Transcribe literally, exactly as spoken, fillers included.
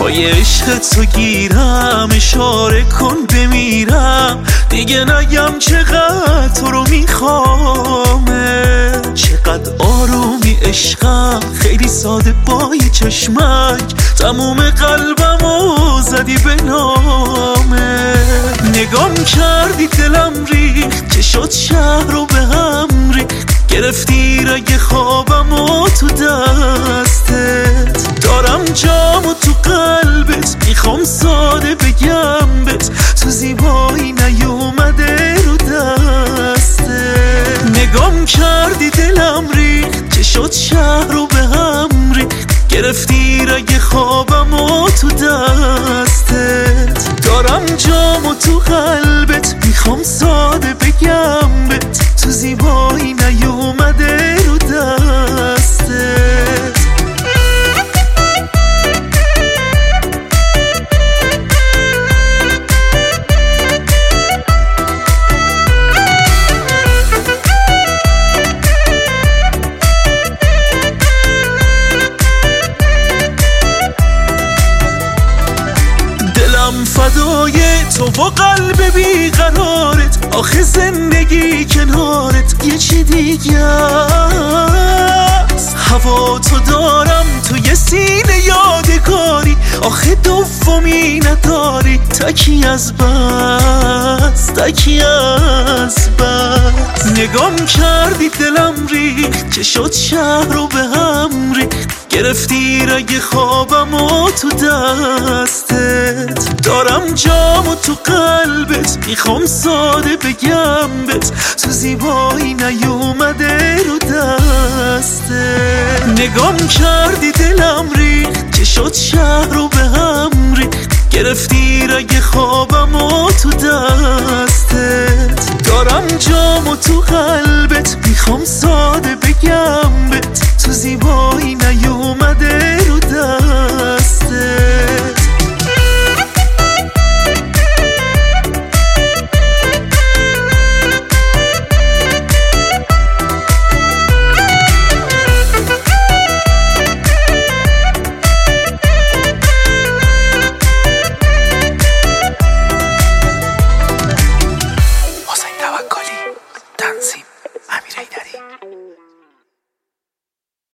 پای عشق تو گیرم، اشاره کن بمیرم، دیگه نگم چقدر تو رو میخوامه. چقدر آرومی عشقم، خیلی ساده با یه چشمک تموم قلبمو زدی به نامه. نگام کردی دلم ریخت، چه شد شهر رو به هم ریخت، گرفتی رگ خوابمو تو دستت. دارم جامو تو قلبت، میخوام ساده بگم بت، تو زیبایی نیومده رو دستت. نگام کردی دلم ریخت، چه شد شهر رو به هم ریخت، گرفتی رگ خوابمو تو دستت. دارم جامو تو قلبت، میخوام ساده بگم بت، تو زیبایی نیومده رو دستت. فدای تو و قلب بیقرارت، آخه زندگی کنارت یه چی دیگه است. هوا تو دارم تو یه سینه یادگاری، آخه دومی نداری، تکی از بس تکی از بس. نگام کردی دلم ریخت، چه شد شهر رو به هم ریخت، گرفتی رگ خوابمو تو دستت. دارم جامو تو قلبت، میخوام ساده بگم بت، تو زیبایی نیومده رو دستت. نگام کردی دلم ریخت، چه شد شهر رو به هم ریخت، گرفتی رگ خوابمو تو دستت. دارم جامو تو قلبت، میخوام ساده بگم بت، تو زیبایی